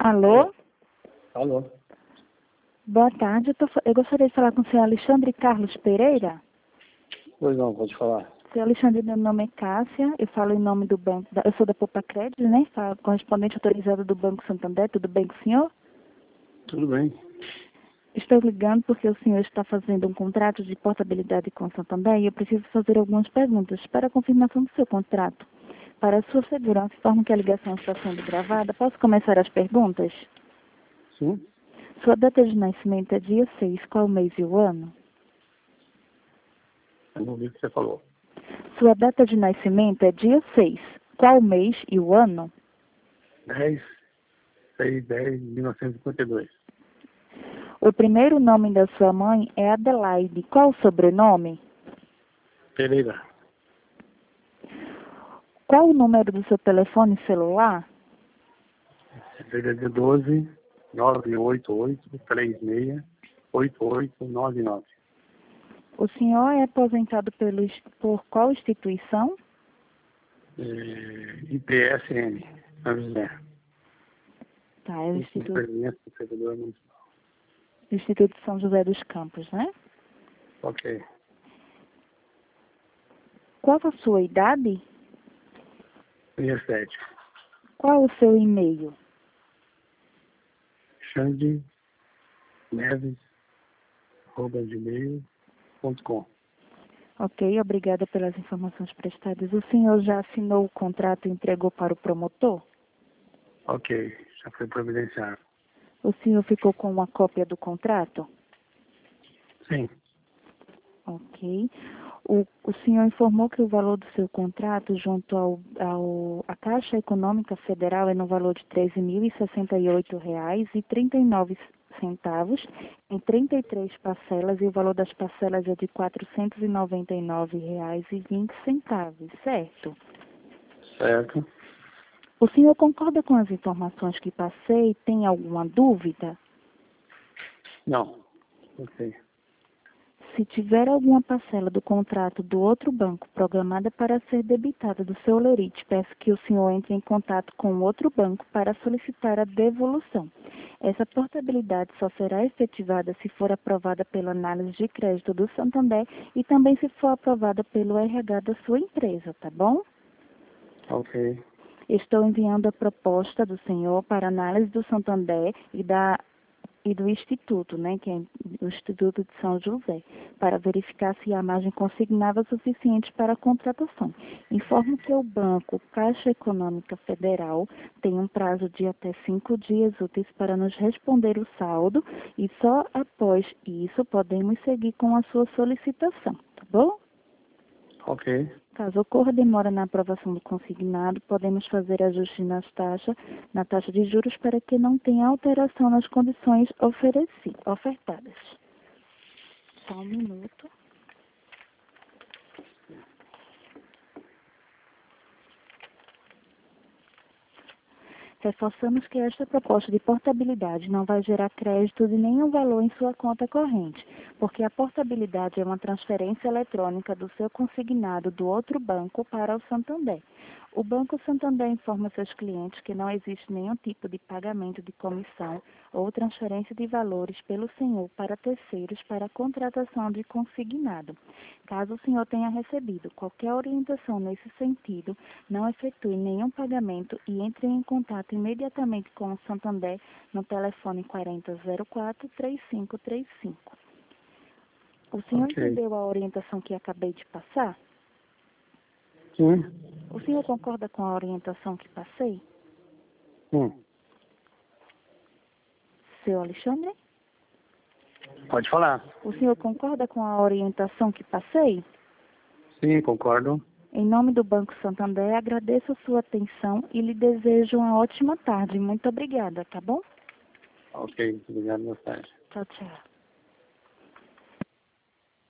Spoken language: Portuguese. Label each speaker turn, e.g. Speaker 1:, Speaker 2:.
Speaker 1: Alô?
Speaker 2: Alô?
Speaker 1: Boa tarde. Eu gostaria de falar com o senhor Alexandre Carlos Pereira.
Speaker 2: Pois não, pode falar.
Speaker 1: Senhor Alexandre, meu nome é Cássia. Eu falo em nome do banco. Eu sou da Poupa Crédito, né? Falo correspondente autorizado do Banco Santander. Tudo bem com o senhor?
Speaker 2: Tudo bem.
Speaker 1: Estou ligando porque o senhor está fazendo um contrato de portabilidade com o Santander e eu preciso fazer algumas perguntas para a confirmação do seu contrato. Para a sua segurança, informo que a ligação está sendo gravada. Posso começar as perguntas?
Speaker 2: Sim?
Speaker 1: Sua data de nascimento é dia 6. Qual o mês e o ano?
Speaker 2: Eu não ouvi o que você falou.
Speaker 1: Sua data de nascimento é dia 6. Qual o mês e o ano?
Speaker 2: 10/6/10/1952.
Speaker 1: O primeiro nome da sua mãe é Adelaide. Qual o sobrenome?
Speaker 2: Pereira.
Speaker 1: Qual o número do seu telefone celular?
Speaker 2: DDD 12 988 36 8899.
Speaker 1: O senhor é aposentado por qual instituição?
Speaker 2: IPSN, São José.
Speaker 1: Tá, é o Instituto
Speaker 2: Servidor Municipal.
Speaker 1: de São José dos Campos, né?
Speaker 2: Ok.
Speaker 1: Qual a sua idade?
Speaker 2: 67.
Speaker 1: Qual o seu e-mail?
Speaker 2: Xande Neves @gmail.com.
Speaker 1: Ok, obrigada pelas informações prestadas. O senhor já assinou o contrato e entregou para o promotor?
Speaker 2: Ok, já foi providenciado.
Speaker 1: O senhor ficou com uma cópia do contrato?
Speaker 2: Sim.
Speaker 1: Ok. O senhor informou que o valor do seu contrato junto à Caixa Econômica Federal é no valor de R$ 13.068,39 em 33 parcelas e o valor das parcelas é de R$ 499,20, certo?
Speaker 2: Certo.
Speaker 1: O senhor concorda com as informações que passei? Tem alguma dúvida?
Speaker 2: Não. Ok.
Speaker 1: Se tiver alguma parcela do contrato do outro banco programada para ser debitada do seu lerite, peço que o senhor entre em contato com o outro banco para solicitar a devolução. Essa portabilidade só será efetivada se for aprovada pela análise de crédito do Santander e também se for aprovada pelo RH da sua empresa, tá bom?
Speaker 2: Ok.
Speaker 1: Estou enviando a proposta do senhor para análise do Santander e do Instituto, né, que é o Instituto de São José, para verificar se a margem consignada é suficiente para a contratação. Informo que o Banco Caixa Econômica Federal tem um prazo de até 5 dias úteis para nos responder o saldo e só após isso podemos seguir com a sua solicitação, tá bom?
Speaker 2: Ok.
Speaker 1: Caso ocorra demora na aprovação do consignado, podemos fazer ajuste na taxa de juros para que não tenha alteração nas condições ofertadas. Só um minuto. Reforçamos que esta proposta de portabilidade não vai gerar crédito de nenhum valor em sua conta corrente, porque a portabilidade é uma transferência eletrônica do seu consignado do outro banco para o Santander. O Banco Santander informa seus clientes que não existe nenhum tipo de pagamento de comissão ou transferência de valores pelo senhor para terceiros para a contratação de consignado. Caso o senhor tenha recebido qualquer orientação nesse sentido, não efetue nenhum pagamento e entre em contato imediatamente com o Santander no telefone 4004-3535. O senhor entendeu a orientação que acabei de passar?
Speaker 2: Sim.
Speaker 1: O senhor concorda com a orientação que passei?
Speaker 2: Sim.
Speaker 1: Seu Alexandre?
Speaker 2: Pode falar.
Speaker 1: O senhor concorda com a orientação que passei?
Speaker 2: Sim, concordo.
Speaker 1: Em nome do Banco Santander, agradeço a sua atenção e lhe desejo uma ótima tarde. Muito obrigada, tá bom?
Speaker 2: Ok, obrigado, boa tarde.
Speaker 1: Tchau, tchau.